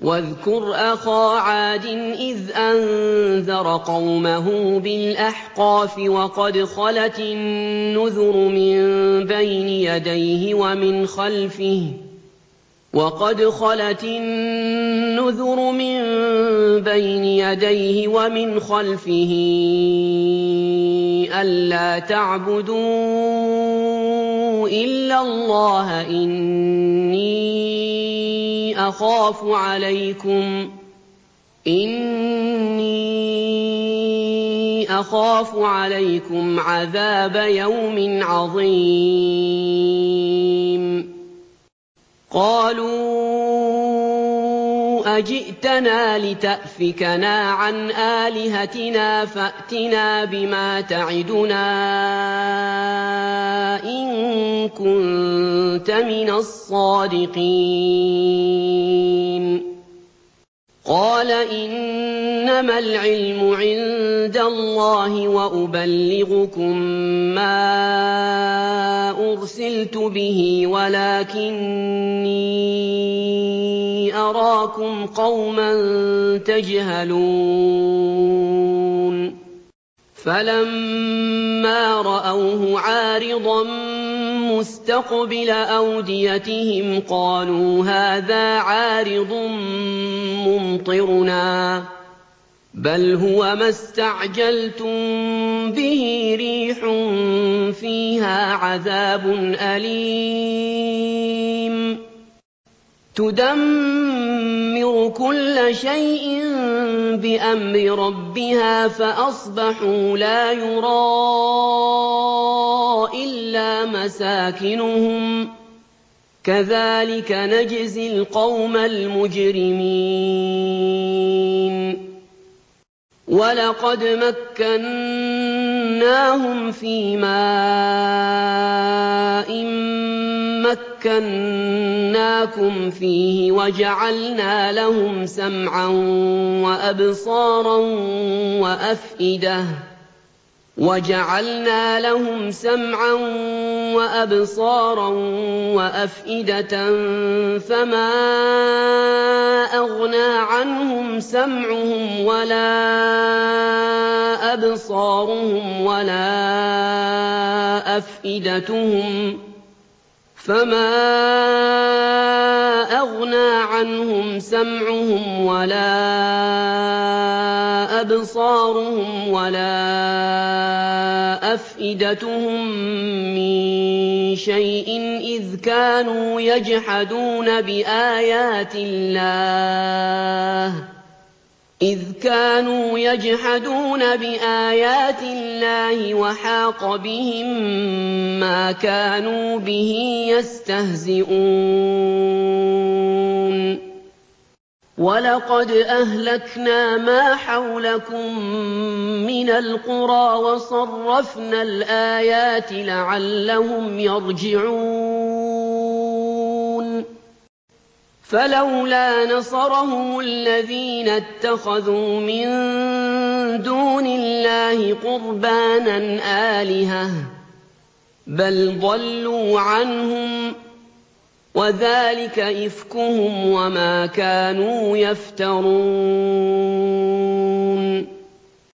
وَاذْكُرْ أَخَا عَادٍ إِذْ أَنذَرَ قَوْمَهُ بِالْأَحْقَافِ وَقَدْ خَلَتِ النُّذُرُ مِن بَيْنِ يَدَيْهِ وَمِنْ خَلْفِهِ أَلَّا تَعْبُدُوا إِلَّا اللَّهَ إِنِّي أَخَافُ عَلَيْكُمْ عَذَابَ يَوْمٍ عَظِيمٍ قَالُوا أَجِئْتَنَا لِتَأْفِكَنَا عَنْ آلِهَتِنَا فَأْتِنَا بِمَا تَعِدُنَا إِن كُنتَ مِنَ الصَّادِقِينَ قَالَ إِنَّمَا الْعِلْمُ عِندَ اللَّهِ وَأُبَلِّغُكُم مَّا أُرْسِلْتُ بِهِ وَلَٰكِنِّي أَرَاكُمْ قَوْمًا تَجْهَلُونَ فَلَمَّا رَأَوْهُ عَارِضًا مُّسْتَقْبِلَ أَوْدِيَتِهِمْ قَالُوا هَٰذَا عَارِضٌ مُّمْطِرُنَا ۚ بَلْ هُوَ مَا اسْتَعْجَلْتُم بِهِ رِيحٌ فِيهَا عَذَابٌ أَلِيمٌ تُدَمِّرُ كُلَّ شَيْءٍ بِأَمْرِ رَبِّهَا فَأَصْبَحُوا لَا يُرَىٰ إِلَّا مَسَاكِنُهُمْ ۚ كَذَٰلِكَ نَجْزِي الْقَوْمَ الْمُجْرِمِينَ وَلَقَدْ مَكَّنَّاهُمْ فِي مَاءٍ مَّكَّنَّاكُمْ فِيهِ وَجَعَلْنَا لَهُمْ سَمْعًا وَأَبْصَارًا وَأَفْئِدَةً فَمَا أَغْنَىٰ عَنْهُمْ سَمْعُهُمْ وَلَا أَبْصَارُهُمْ وَلَا أَفْئِدَتُهُم مِّن شَيْءٍ إِذْ كَانُوا يَجْحَدُونَ بِآيَاتِ اللَّهِ وَحَاقَ بِهِم مَّا كَانُوا بِهِ يَسْتَهْزِئُونَ وَلَقَدْ أَهْلَكْنَا مَا حَوْلَكُم مِّنَ الْقُرَىٰ وَصَرَّفْنَا الْآيَاتِ لَعَلَّهُمْ يَرْجِعُونَ فَلَوْلَا نَصَرَهُمُ الَّذِينَ اتَّخَذُوا مِن دُونِ اللَّهِ قُرْبَانًا آلِهَةً ۖ بَلْ ضَلُّوا عَنْهُمْ ۚ وَذَٰلِكَ إِفْكُهُمْ وَمَا كَانُوا يَفْتَرُونَ